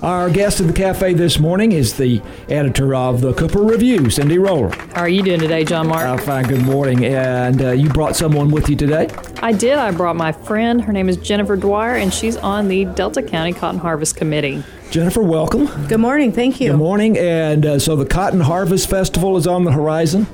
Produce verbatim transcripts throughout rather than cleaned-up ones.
Our guest in the cafe this morning is the editor of the Cooper Review, Cindy Roller. How are you doing today, John Mark? I'm fine, good morning. And uh, you brought someone with you today? I did. I brought my friend. Her name is Jennifer Dwyer, and she's on the Delta County Cotton Harvest Committee. Jennifer, welcome. Good morning. Thank you. Good morning. And uh, so the Cotton Harvest Festival is on the horizon,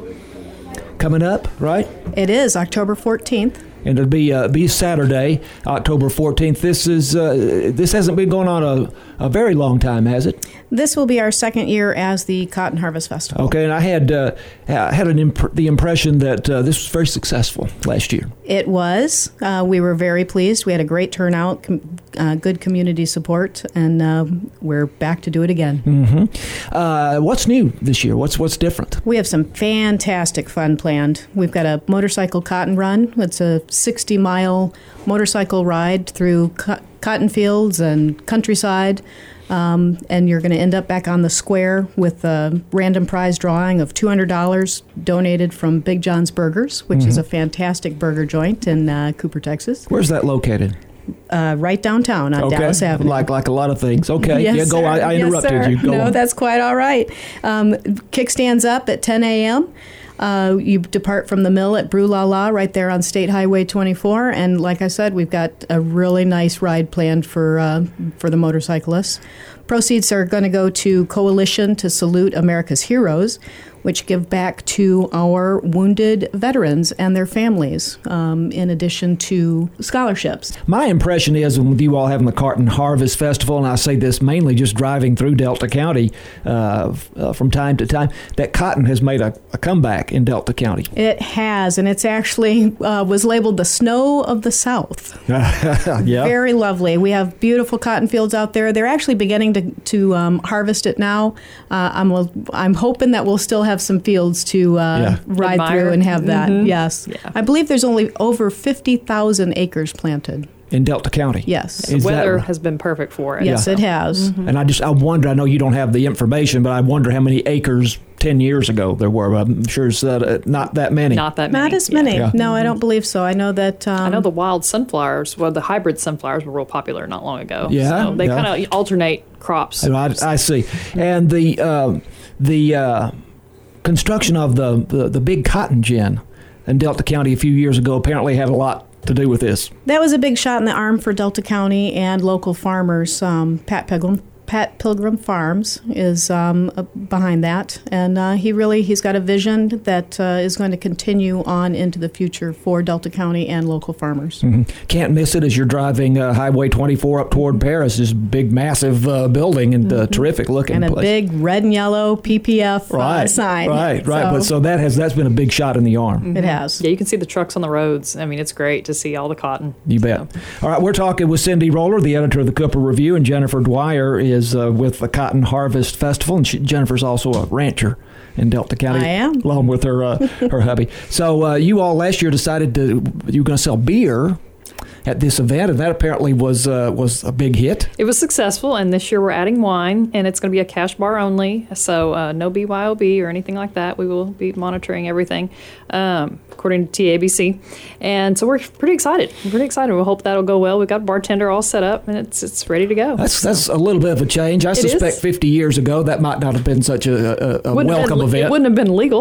coming up, right? It is October fourteenth. And it'll be uh, be Saturday, October fourteenth. This is uh, this hasn't been going on a, a very long time, has it? This will be our second year as the Cotton Harvest Festival. Okay, and I had uh, I had an imp- the impression that uh, this was very successful last year. It was. Uh, we were very pleased. We had a great turnout, com- uh, good community support, and uh, we're back to do it again. Mm-hmm. Uh, what's new this year? What's what's different? We have some fantastic fun planned. We've got a motorcycle cotton run. It's a sixty-mile motorcycle ride through co- cotton fields and countryside. Um, and you're going to end up back on the square with a random prize drawing of two hundred dollars donated from Big John's Burgers, which mm-hmm. is a fantastic burger joint in uh, Cooper, Texas. Where's that located? Uh, right downtown on okay. Dallas Avenue. Like like a lot of things. Okay. Yes, yeah, go. sir. I, I interrupted yes, you. Go no, on. That's quite all right. Um, kickstands up at ten a.m. Uh, you depart from the mill at Brew La La right there on State Highway twenty-four. And like I said, we've got a really nice ride planned for uh, for the motorcyclists. Proceeds are going to go to Coalition to Salute America's Heroes, which give back to our wounded veterans and their families, um, in addition to scholarships. My impression is, with you all having the Cotton Harvest Festival, and I say this mainly just driving through Delta County uh, uh, from time to time, that cotton has made a, a comeback in Delta County. It has, and it's actually uh, was labeled the snow of the South. Yeah. Very lovely. We have beautiful cotton fields out there. They're actually beginning to, to um, harvest it now. Uh, I'm, I'm hoping that we'll still have some fields to uh, yeah. ride Admire. through and have that. Mm-hmm. Yes. Yeah. I believe there's only over fifty thousand acres planted. In Delta County? Yes. The Is weather that, has been perfect for it. Yes, so. it has. Mm-hmm. And I just, I wonder, I know you don't have the information, but I wonder how many acres ten years ago there were. I'm sure it's uh, not that many. Not that many. Not as many. Yeah. No, I don't believe so. I know that... Um, I know the wild sunflowers, well, the hybrid sunflowers were real popular not long ago. Yeah, So they yeah. kind of alternate crops. I, I see. And the uh, the uh, construction of the, the, the big cotton gin in Delta County a few years ago apparently had a lot to do with this. That was a big shot in the arm for Delta County and local farmers. Um, Pat Pilgrim, Pat Pilgrim Farms is um, uh, behind that, and uh, he really he's got a vision that uh, is going to continue on into the future for Delta County and local farmers. Mm-hmm. Can't miss it as you're driving uh, Highway twenty-four up toward Paris. This big, massive uh, building and uh, Mm-hmm. terrific looking And a place. big red and yellow P P F right, uh, sign. Right, right. So But so that has that's been a big shot in the arm. it has. Yeah, you can see the trucks on the roads. I mean, it's great to see all the cotton. You bet. All right, we're talking with Cindy Roller, the editor of the Cooper Review, and Jennifer Dwyer is uh, with the Cotton Harvest Festival, and she, Jennifer's also a rancher in Delta County. I am. Along with her uh, her hubby. So uh, you all last year decided to you were going to sell beer at this event, and that apparently was uh, was a big hit. It was successful, and this year we're adding wine, and it's going to be a cash bar only, so uh, no B Y O B or anything like that. We will be monitoring everything um, according to T A B C, and so we're pretty excited. We're pretty excited. We hope that'll go well. We've got a bartender all set up, and it's it's ready to go. That's that's a little bit of a change. I It suspect is. fifty years ago that might not have been such a, a, a Wouldn't have welcome been, event. It wouldn't have been legal.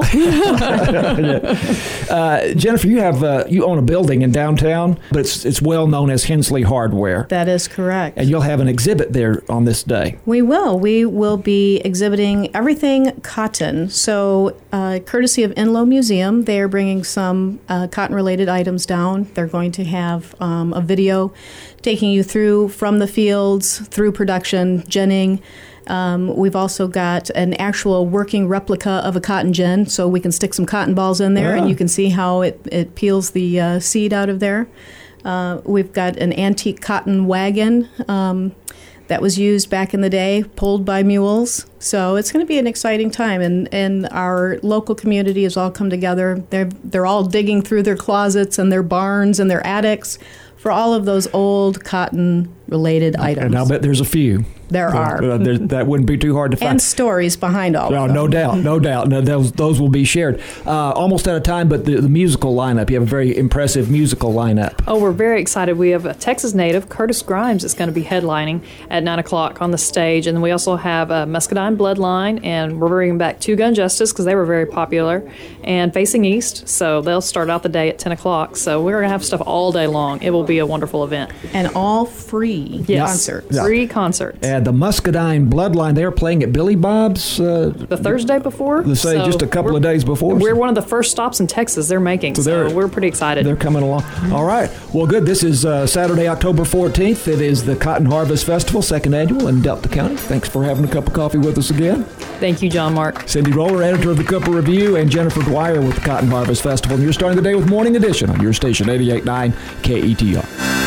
uh, Jennifer, you have uh, you own a building in downtown, but it's it's well known as Hensley Hardware. That is correct. And you'll have an exhibit there on this day. We will. We will be exhibiting everything cotton. So, uh, courtesy of Inlow Museum, they are bringing some uh, cotton-related items down. They're going to have um, a video taking you through from the fields, through production, ginning. Um, we've also got an actual working replica of a cotton gin, so we can stick some cotton balls in there, Yeah. and you can see how it, it peels the uh, seed out of there. Uh, we've got an antique cotton wagon um, that was used back in the day, pulled by mules. So it's going to be an exciting time, and, and our local community has all come together. They're they're all digging through their closets and their barns and their attics for all of those old cotton related items. And I'll bet there's a few. There are. Uh, there, that wouldn't be too hard to find. And stories behind all no, of them. No doubt, no doubt. No, those, those will be shared. Uh, almost out of time, but the, the musical lineup. You have a very impressive musical lineup. Oh, we're very excited. We have a Texas native, Curtis Grimes, is going to be headlining at nine o'clock on the stage. And then we also have a Muscadine Bloodline, and we're bringing back Two Gun Justice because they were very popular, and Facing East. So they'll start out the day at ten o'clock. So we're going to have stuff all day long. It will be a wonderful event. And all free yes. concerts. Yeah. Free concerts. And the Muscadine Bloodline, they are playing at Billy Bob's. Uh, the Thursday before. Let's say so just a couple of days before. We're one of the first stops in Texas they're making, so, so we're pretty excited. They're coming along. All right. Well, good. This is uh, Saturday, October fourteenth. It is the Cotton Harvest Festival, second annual in Delta County. Thanks for having a cup of coffee with us again. Thank you, John Mark. Cindy Roller, editor of the Cooper Review, and Jennifer Dwyer with the Cotton Harvest Festival. And you're starting the day with Morning Edition on your station, eighty-eight point nine K E T R.